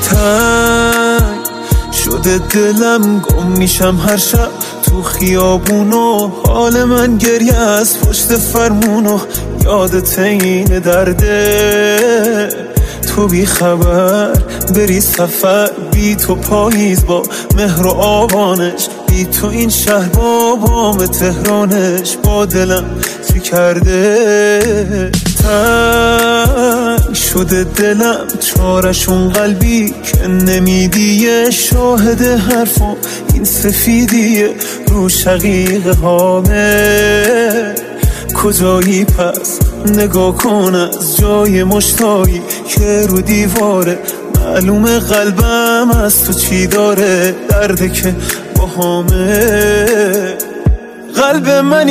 تنگ شده دلم، گم میشم هر شب تو خیابونو، حال من گریه از پشت فرمونو، یادت این درده تو بی خبر بری سفر، بی تو پاییز با مهر و آبانش، بی تو این شهر با بام تهرانش، با دلم چی کرده تنگ شده دلم، چارشون قلبی که نمیدیه، شاهد حرفم این سفیدیه رو شقیقه هامه، کجایی پس نگاه کن از جای مشتایی که رو دیواره، معلومه قلبم از تو چی داره، درده که باهامه. قلب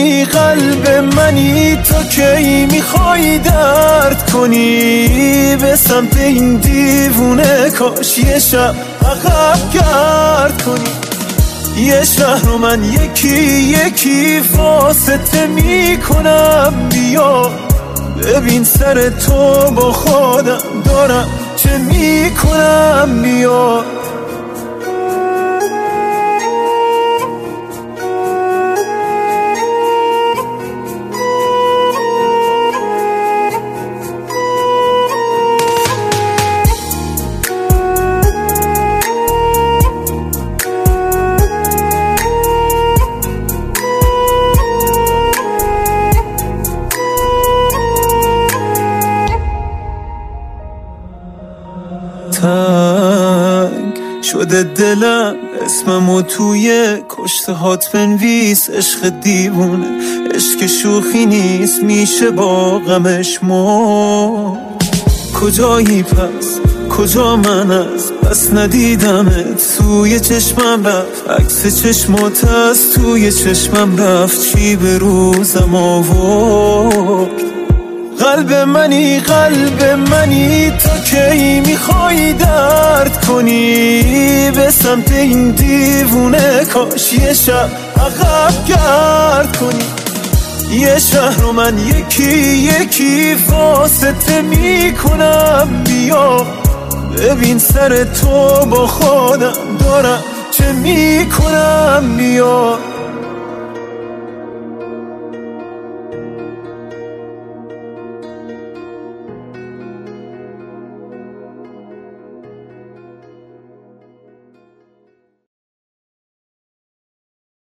منی تا کی میخوای درد کنی، به سمت این دیوونه کاش یه شب عقب گرد کنی، یه شهر رو من یکی واسطه میکنم، بیا ببین سر تو با خودم دارم چه میکنم، بیا تنگ شده دلم، اسممو توی کشته هات بنویس، عشق دیوونه عشق شوخی نیست، میشه با غمش مرد. کجایی پس کجا من از بس ندیدمت، توی چشمم رفت عکس چشمات از توی چشمم رفت، چی به روزم آورد. قلب منی تا کی میخوای درد کنی، به سمت این دیوونه کاش یه شب عقب گرد کنی، یه شهر رو من یکی واسطه میکنم، بیا ببین سر تو با خودم دارم چه میکنم، بیا